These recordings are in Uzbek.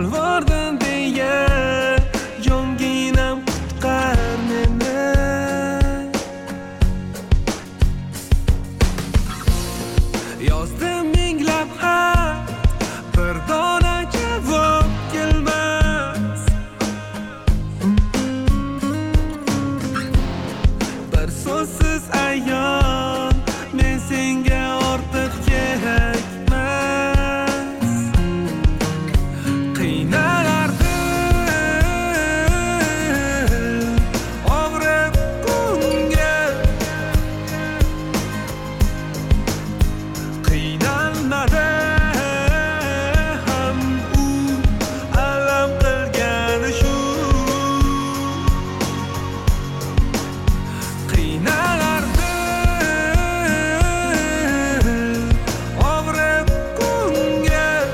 yolvordim deya jonginam qutqar meni. Yozdim minglab xat, bir dona javob kelmas. Bir so'zsiz ayon, men senga ortiq kerakmas. Qiynalardim, og'rib ko'ngil, qiynalmadi ham u, alam qilgani shu. Qiynalardim, og'rib ko'ngil,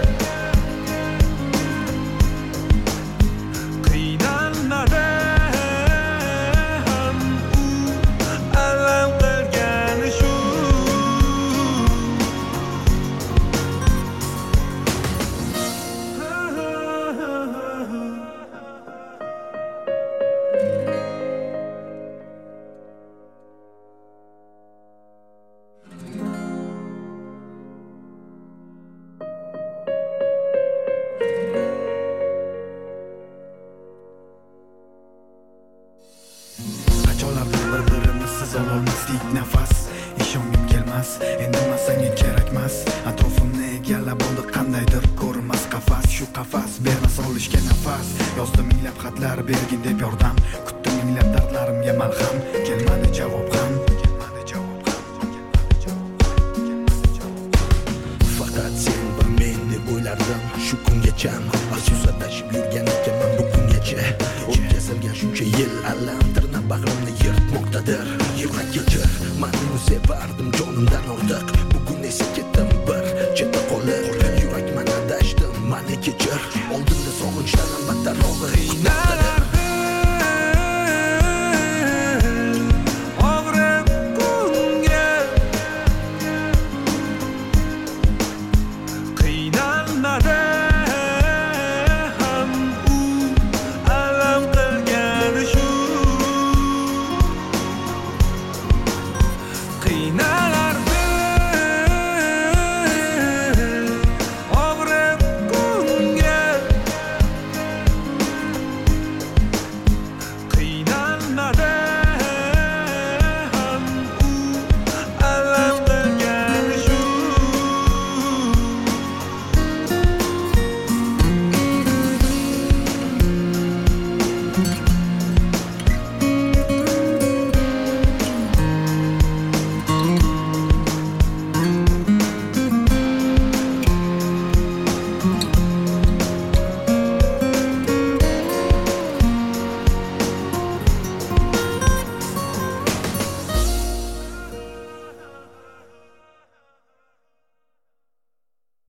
qiynalmadi ham u, alam qilgani shu. Qachonlardir bir-birimizsiz ololmasdik nafas. Ishongim kelmas, indamasang kerakmas. Atrofimni egallab oldi qandaydir ko'rinmas qafas. Shu qafas bermas olishga nafas. Yozdim minglab xatlar, bergin deb yordam. Kutdim minglab dardlarimga malham. Kelmadi javob ham. Faqat sen va men deb o'ylardim shu kungacha. Afsus adashib yurgan ekanman bugungacha. O'tkazilgan shuncha yil alam tirnab bag'rimni yirtmoqdadir. Yurak kechir, men uni sevardim jonimdan ortiq. Bugun esa ketdim